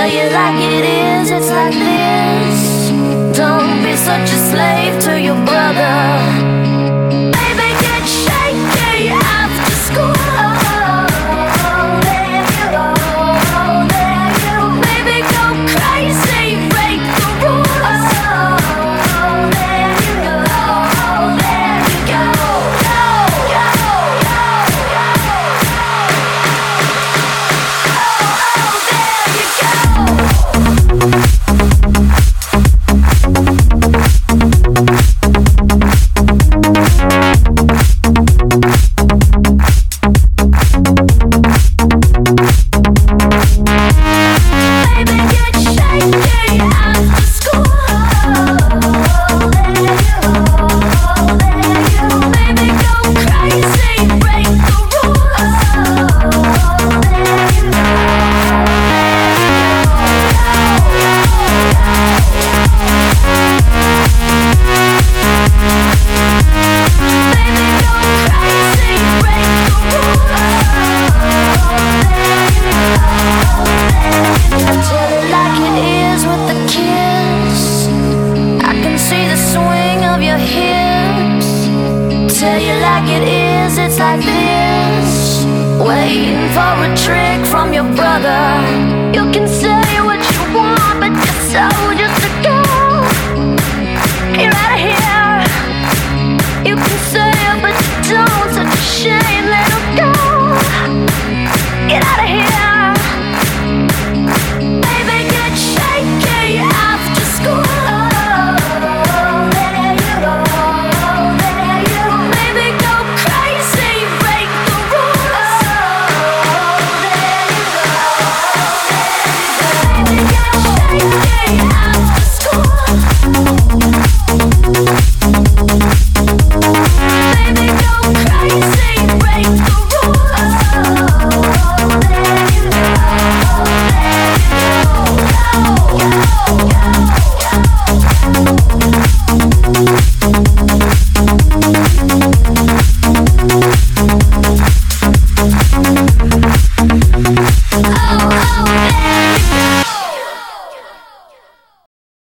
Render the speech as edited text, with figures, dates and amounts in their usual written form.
Tell you like it is, it's like this. Don't be such a slave to your brother. Baby, get shaky after school. Baby, go crazy, break the rules. There you go. Tell you like it is, it's like this. Waiting for a trick from your brother. You can see